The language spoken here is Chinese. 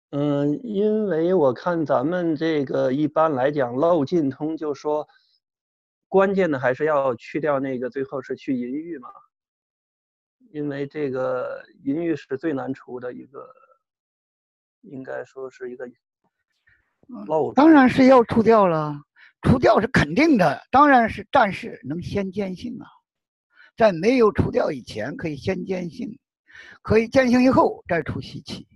因为我看咱们这个一般来讲漏尽通，就说关键的还是要去掉那个，最后是去淫欲嘛，因为这个淫欲是最难除的一个，应该说是一个漏子。 当然是要除掉了，除掉是肯定的，当然是战士能先见性啊，在没有除掉以前可以先见性，可以见性以后再除习气。